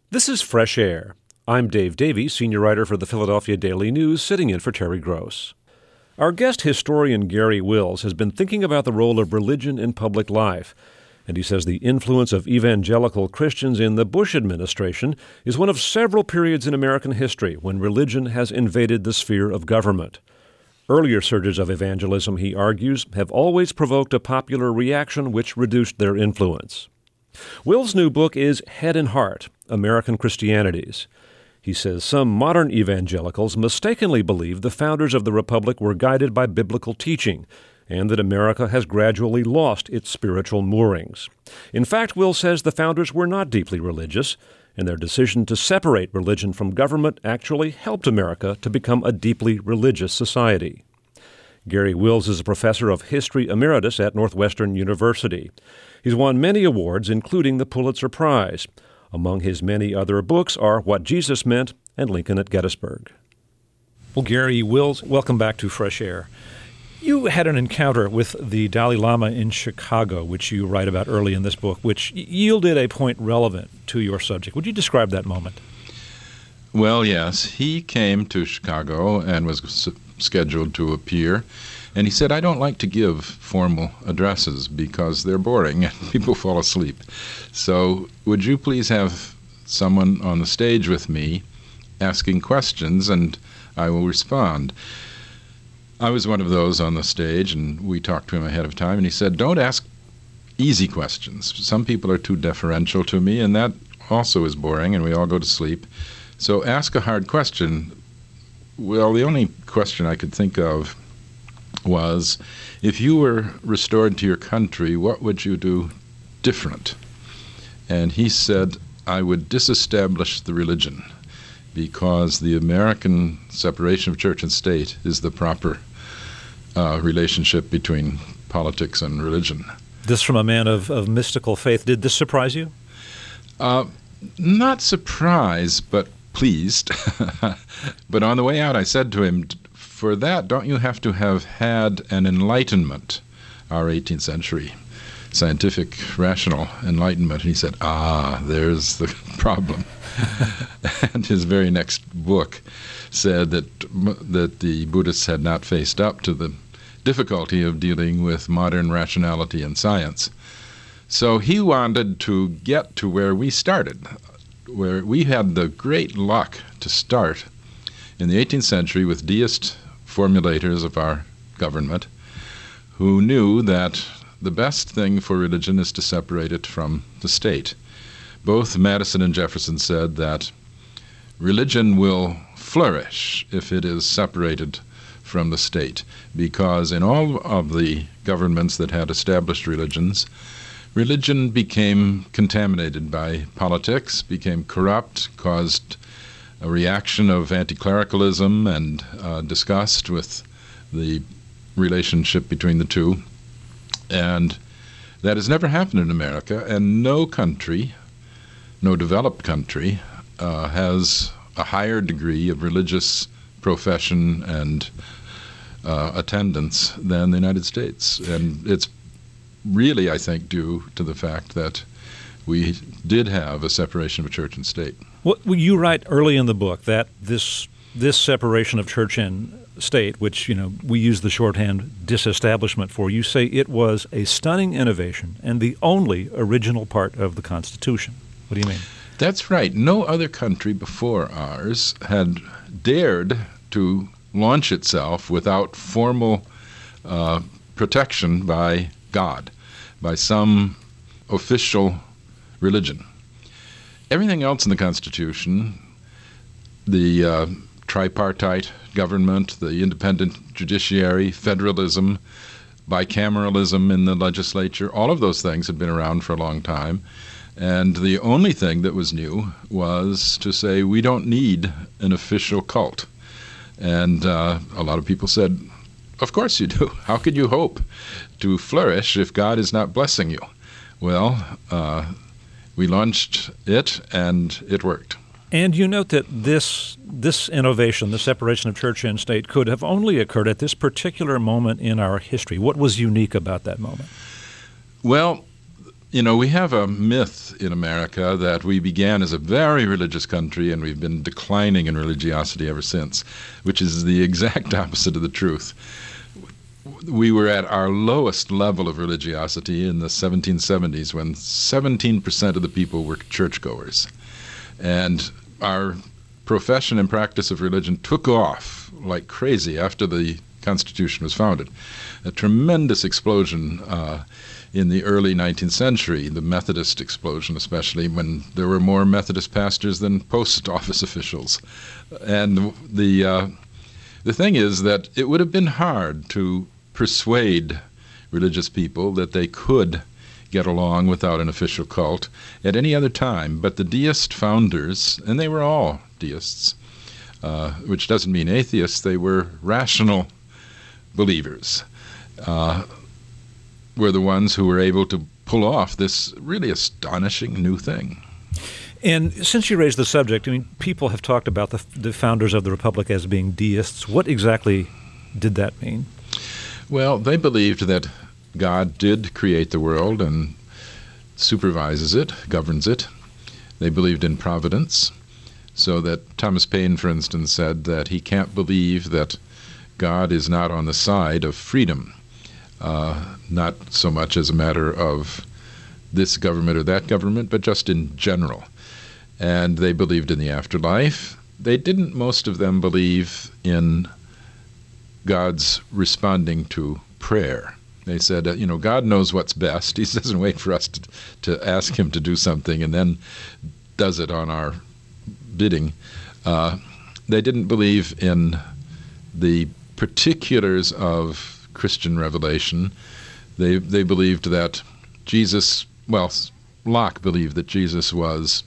This is Fresh Air. I'm Dave Davies, senior writer for the Philadelphia Daily News, sitting in for Terry Gross. Our guest historian Garry Wills has been thinking about the role of religion in public life, and he says the influence of evangelical Christians in the Bush administration is one of several periods in American history when religion has invaded the sphere of government. Earlier surges of evangelism, he argues, have always provoked a popular reaction which reduced their influence. Wills' new book is Head and Heart: American Christianities. He says some modern evangelicals mistakenly believe the founders of the Republic were guided by biblical teaching, and that America has gradually lost its spiritual moorings. In fact, Wills says the founders were not deeply religious, and their decision to separate religion from government actually helped America to become a deeply religious society. Garry Wills is a professor of history emeritus at Northwestern University. He's won many awards, including the Pulitzer Prize. Among his many other books are What Jesus Meant and Lincoln at Gettysburg. Well, Garry Wills, welcome back to Fresh Air. You had an encounter with the Dalai Lama in Chicago, which you write about early in this book, which yielded a point relevant to your subject. Would you describe that moment? Well, yes. He came to Chicago and was scheduled to appear. And he said, I don't like to give formal addresses because they're boring and people fall asleep. So would you please have someone on the stage with me asking questions and I will respond. I was one of those on the stage, and we talked to him ahead of time, and he said, don't ask easy questions. Some people are too deferential to me, and that also is boring, and we all go to sleep. So ask a hard question. Well, the only question I could think of was, if you were restored to your country, what would you do different? And he said, I would disestablish the religion, because the American separation of church and state is the proper relationship between politics and religion. This from a man of mystical faith. Did this surprise you? Not surprised, but pleased. But on the way out, I said to him, for that, don't you have to have had an enlightenment, our 18th century scientific, rational enlightenment? And he said, there's the problem. And his very next book said that the Buddhists had not faced up to the difficulty of dealing with modern rationality and science. So he wanted to get to where we started, where we had the great luck to start in the 18th century with deist formulators of our government who knew that the best thing for religion is to separate it from the state. Both Madison and Jefferson said that religion will flourish if it is separated from the state, because in all of the governments that had established religions, religion became contaminated by politics, became corrupt, caused a reaction of anti-clericalism and disgust with the relationship between the two. And that has never happened in America, and no country, no developed country, has a higher degree of religious profession and attendance than the United States. And it's really, I think, due to the fact that we did have a separation of church and state. Well, you write early in the book that this separation of church and state, which we use the shorthand disestablishment for, you say it was a stunning innovation and the only original part of the Constitution. What do you mean? That's right. No other country before ours had dared to launch itself without formal protection by God, by some official religion. Everything else in the Constitution, the tripartite government, the independent judiciary, federalism, bicameralism in the legislature, all of those things had been around for a long time. And the only thing that was new was to say we don't need an official cult. And a lot of people said, of course you do. How could you hope to flourish if God is not blessing you? Well, we launched it, and it worked. And you note that this innovation, the separation of church and state, could have only occurred at this particular moment in our history. What was unique about that moment? Well, We have a myth in America that we began as a very religious country and we've been declining in religiosity ever since, which is the exact opposite of the truth. We were at our lowest level of religiosity in the 1770s when 17% of the people were churchgoers. And our profession and practice of religion took off like crazy after the Constitution was founded. A tremendous explosion in the early 19th century, the Methodist explosion especially, when there were more Methodist pastors than post office officials. And the thing is that it would have been hard to persuade religious people that they could get along without an official cult at any other time. But the deist founders, and they were all deists, which doesn't mean atheists, they were rational believers, were the ones who were able to pull off this really astonishing new thing. And since you raised the subject, people have talked about the founders of the Republic as being deists. What exactly did that mean? Well, they believed that God did create the world and supervises it, governs it. They believed in providence, so that Thomas Paine, for instance, said that he can't believe that God is not on the side of freedom, not so much as a matter of this government or that government, but just in general. And they believed in the afterlife. They didn't, most of them, believe in God's responding to prayer. They said, God knows what's best. He doesn't wait for us to ask him to do something and then does it on our bidding. They didn't believe in the particulars of Christian revelation. They believed that Jesus, Locke believed that Jesus was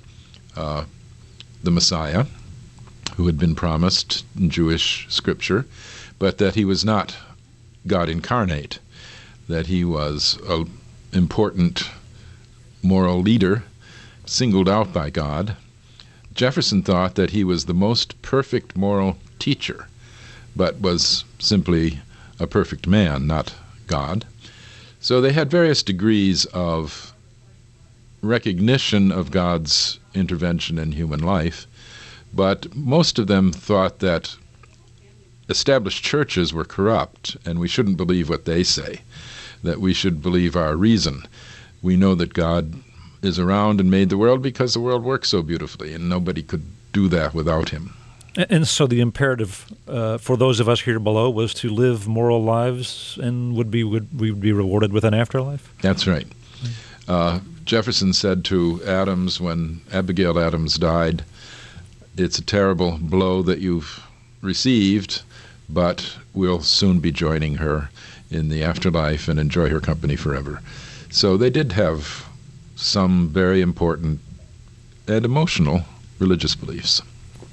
the Messiah who had been promised in Jewish scripture, but that he was not God incarnate, that he was an important moral leader singled out by God. Jefferson thought that he was the most perfect moral teacher, but was simply a perfect man, not God. So they had various degrees of recognition of God's intervention in human life, but most of them thought that established churches were corrupt and we shouldn't believe what they say, that we should believe our reason. We know that God is around and made the world because the world works so beautifully and nobody could do that without him. And so the imperative for those of us here below was to live moral lives, and would we be rewarded with an afterlife? That's right. Jefferson said to Adams when Abigail Adams died, "It's a terrible blow that you've received, but we'll soon be joining her in the afterlife and enjoy her company forever." So they did have some very important and emotional religious beliefs.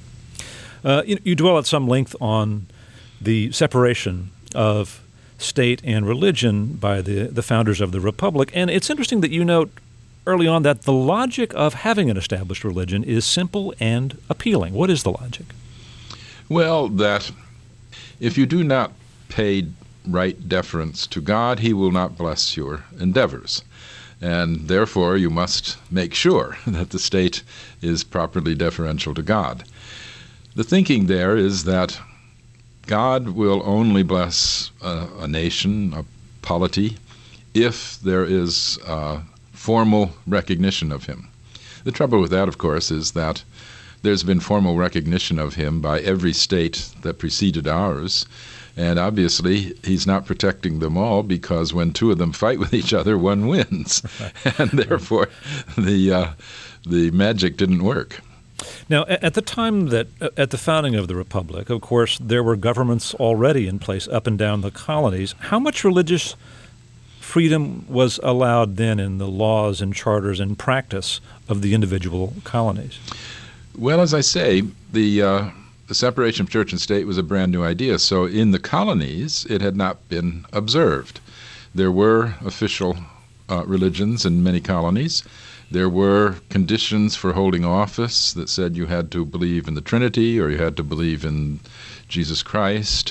You dwell at some length on the separation of state and religion by the founders of the Republic, and it's interesting that you note early on that the logic of having an established religion is simple and appealing. What is the logic? Well, that if you do not pay right deference to God, he will not bless your endeavors. And therefore, you must make sure that the state is properly deferential to God. The thinking there is that God will only bless a nation, a polity, if there is formal recognition of him. The trouble with that, of course, is that there's been formal recognition of him by every state that preceded ours, and obviously he's not protecting them all, because when two of them fight with each other, one wins. And therefore the magic didn't work. Now, at the time at the founding of the Republic, of course, there were governments already in place up and down the colonies. How much religious freedom was allowed then in the laws and charters and practice of the individual colonies? Well, as I say, the separation of church and state was a brand new idea. So in the colonies, it had not been observed. There were official religions in many colonies. There were conditions for holding office that said you had to believe in the Trinity or you had to believe in Jesus Christ.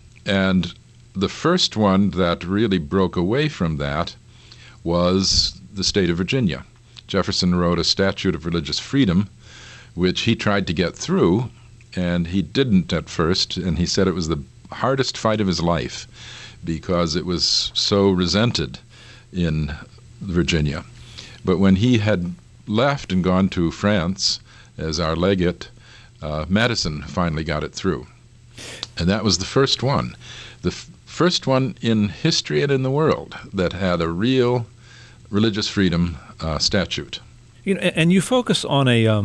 And the first one that really broke away from that was the state of Virginia. Jefferson wrote a statute of religious freedom, which he tried to get through, and he didn't at first, and he said it was the hardest fight of his life because it was so resented in Virginia. But when he had left and gone to France as our legate, Madison finally got it through. And that was the first one. The first one in history and in the world that had a real religious freedom statute. And you focus on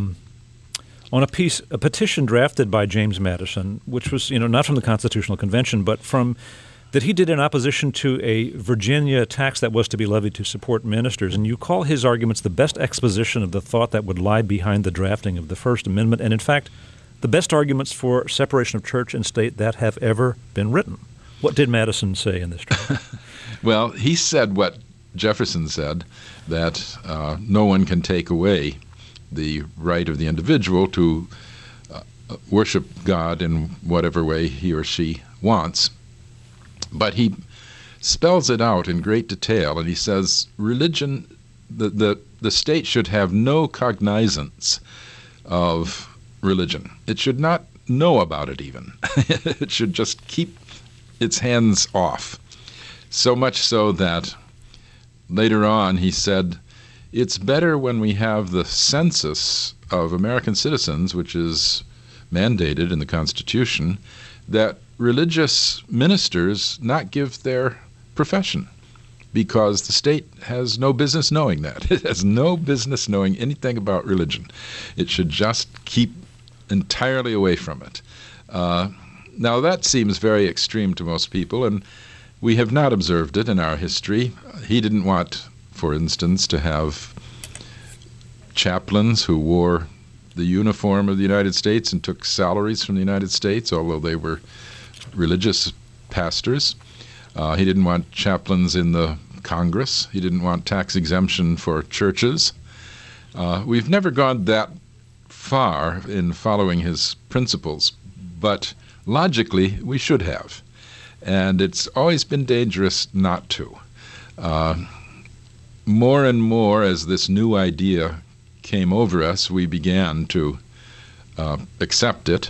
a petition drafted by James Madison, which was, not from the Constitutional Convention, but that he did in opposition to a Virginia tax that was to be levied to support ministers. And you call his arguments the best exposition of the thought that would lie behind the drafting of the First Amendment, and in fact, the best arguments for separation of church and state that have ever been written. What did Madison say in this draft? Well, he said what Jefferson said, that no one can take away the right of the individual to worship God in whatever way he or she wants. But he spells it out in great detail, and he says religion, the state should have no cognizance of religion. It should not know about it even. It should just keep its hands off. So much so that later on he said, it's better when we have the census of American citizens, which is mandated in the Constitution, that religious ministers not give their profession, because the state has no business knowing that. It has no business knowing anything about religion. It should just keep entirely away from it. Now that seems very extreme to most people, and we have not observed it in our history. He didn't want, for instance, to have chaplains who wore the uniform of the United States and took salaries from the United States, although they were religious pastors. He didn't want chaplains in the Congress. He didn't want tax exemption for churches. We've never gone that far in following his principles, but logically we should have. And it's always been dangerous not to. More and more as this new idea came over us, we began to accept it.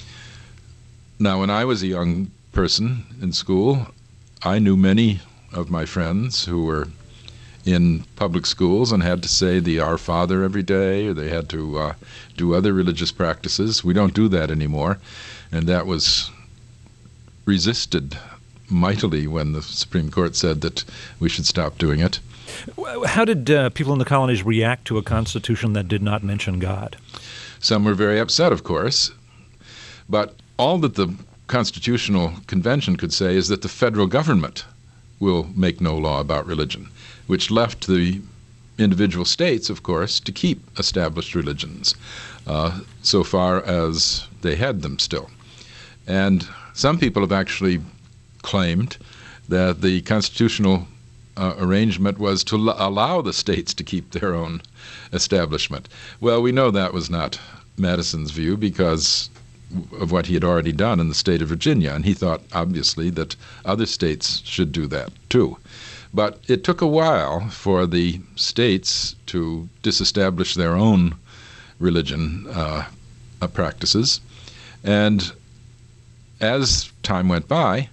Now, when I was a young person in school, I knew many of my friends who were in public schools and had to say the Our Father every day, or they had to do other religious practices. We don't do that anymore, and that was resisted mightily when the Supreme Court said that we should stop doing it. How did people in the colonies react to a constitution that did not mention God? Some were very upset, of course, but all that the Constitutional Convention could say is that the federal government will make no law about religion, which left the individual states, of course, to keep established religions, so far as they had them still. And some people have actually claimed that the constitutional arrangement was to allow the states to keep their own establishment. Well, we know that was not Madison's view because of what he had already done in the state of Virginia, and he thought, obviously, that other states should do that, too. But it took a while for the states to disestablish their own religion practices, and as time went by,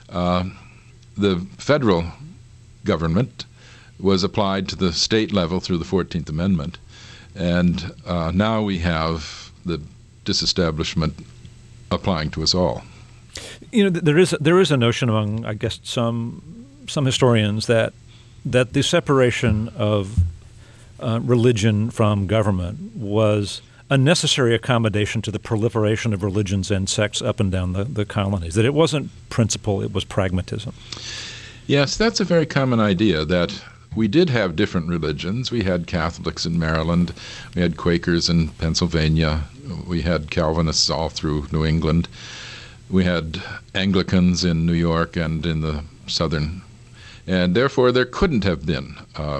the federal government was applied to the state level through the 14th Amendment, and now we have the disestablishment applying to us all. There is a notion among, I guess, some historians that the separation of religion from government was a necessary accommodation to the proliferation of religions and sects up and down the colonies, that it wasn't principle, it was pragmatism. Yes, that's a very common idea, that we did have different religions. We had Catholics in Maryland, we had Quakers in Pennsylvania, we had Calvinists all through New England, we had Anglicans in New York and in the southern, and therefore there couldn't have been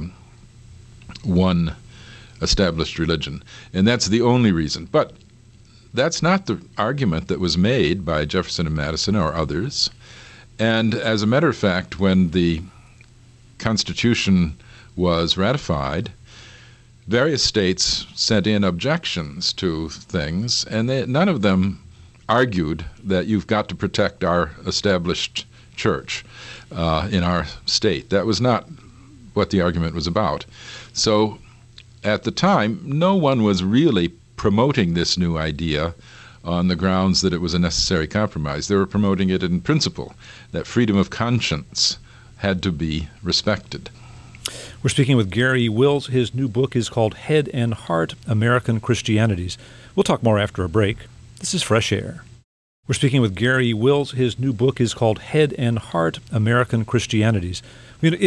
one established religion, and that's the only reason. But that's not the argument that was made by Jefferson and Madison or others. And as a matter of fact, when the Constitution was ratified, various states sent in objections to things, and none of them argued that you've got to protect our established church in our state. That was not what the argument was about. So at the time, no one was really promoting this new idea on the grounds that it was a necessary compromise. They were promoting it in principle, that freedom of conscience had to be respected. We're speaking with Garry Wills. His new book is called Head and Heart, American Christianities. We'll talk more after a break. This is Fresh Air. We're speaking with Garry Wills. His new book is called Head and Heart, American Christianities. I mean,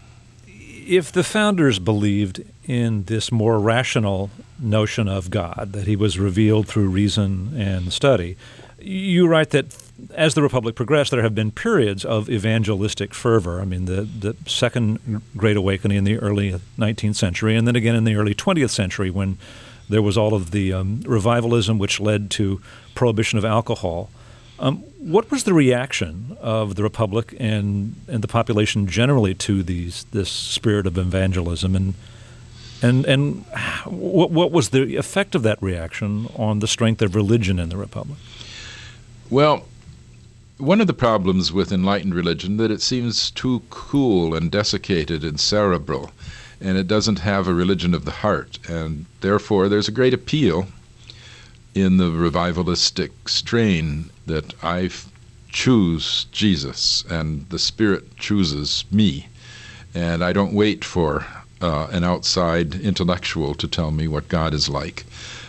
if the founders believed in this more rational notion of God, that he was revealed through reason and study, you write that as the Republic progressed, there have been periods of evangelistic fervor. I mean, the Second Great Awakening in the early 19th century, and then again in the early 20th century when there was all of the revivalism which led to prohibition of alcohol. What was the reaction of the Republic and the population generally to this spirit of evangelism, and what was the effect of that reaction on the strength of religion in the Republic? Well, one of the problems with enlightened religion that it seems too cool and desiccated and cerebral, and it doesn't have a religion of the heart, and therefore there's a great appeal in the revivalistic strain that I choose Jesus and the Spirit chooses me, and I don't wait for an outside intellectual to tell me what God is like.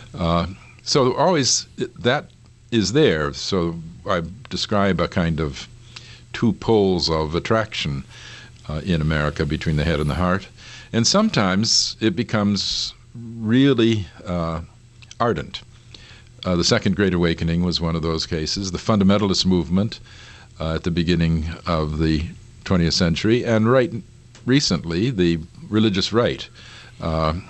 So always that is there. So I describe a kind of two poles of attraction in America between the head and the heart. And sometimes it becomes really ardent. The Second Great Awakening was one of those cases. The fundamentalist movement at the beginning of the 20th century, and right recently, the religious right. All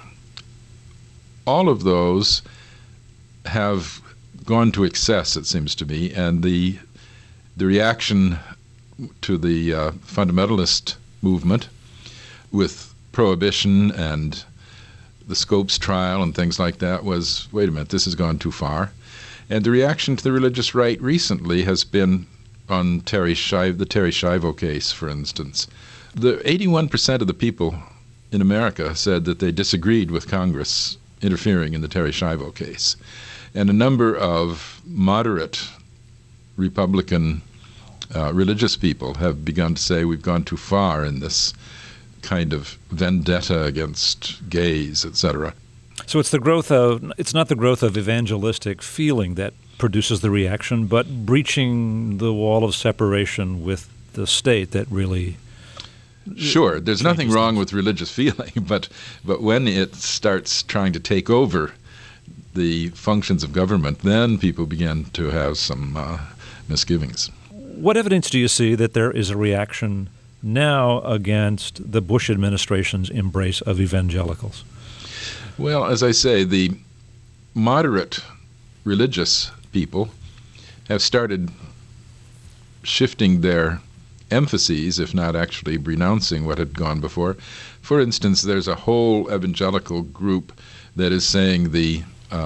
of those have gone to excess, it seems to me, and the reaction to the fundamentalist movement with prohibition and the Scopes trial and things like that was, wait a minute, this has gone too far. And the reaction to the religious right recently has been on the Terry Schiavo case, for instance. The 81% of the people in America said that they disagreed with Congress interfering in the Terry Schiavo case. And a number of moderate Republican religious people have begun to say we've gone too far in this kind of vendetta against gays, etc. So it's not the growth of evangelistic feeling that produces the reaction, but breaching the wall of separation with the state that really... Sure, there's nothing wrong with religious feeling, but when it starts trying to take over the functions of government, then people begin to have some misgivings. What evidence do you see that there is a reaction now against the Bush administration's embrace of evangelicals? Well, as I say, the moderate religious people have started shifting their emphases, if not actually renouncing what had gone before. For instance, there's a whole evangelical group that is saying the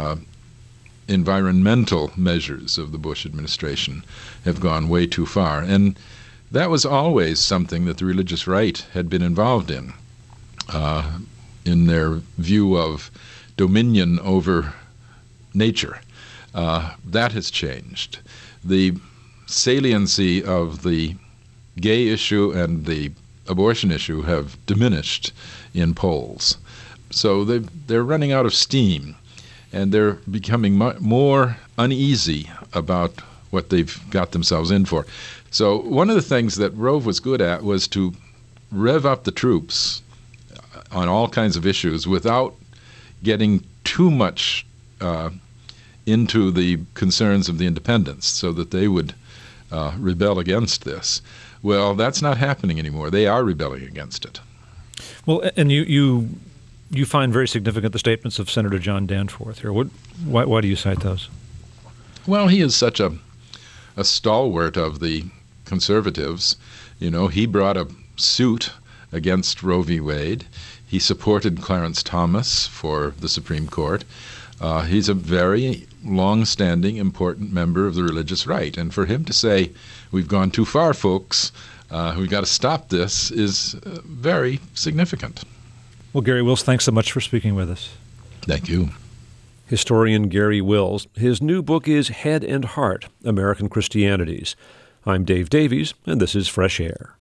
environmental measures of the Bush administration have gone way too far. And that was always something that the religious right had been involved in their view of dominion over nature. That has changed. The saliency of the gay issue and the abortion issue have diminished in polls. So they're running out of steam, and they're becoming more uneasy about what they've got themselves in for. So one of the things that Rove was good at was to rev up the troops on all kinds of issues without getting too much into the concerns of the independents so that they would rebel against this. Well, that's not happening anymore. They are rebelling against it. Well, and you find very significant the statements of Senator John Danforth here. Why do you cite those? Well, he is such a stalwart of the conservatives. You know, he brought a suit against Roe v. Wade. He supported Clarence Thomas for the Supreme Court. He's a very long-standing, important member of the religious right. And for him to say, we've gone too far, folks, we've got to stop this, is very significant. Well, Garry Wills, thanks so much for speaking with us. Thank you. Historian Garry Wills. His new book is Head and Heart, American Christianities. I'm Dave Davies, and this is Fresh Air.